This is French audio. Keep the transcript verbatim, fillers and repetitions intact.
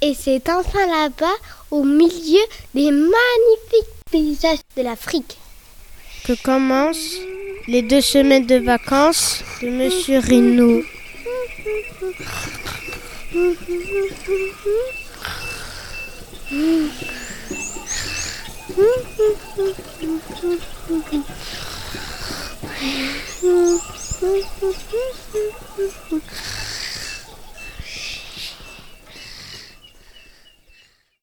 Et c'est enfin là-bas, au milieu des magnifiques paysages de l'Afrique, que commencent les deux semaines de vacances de Monsieur Rhino.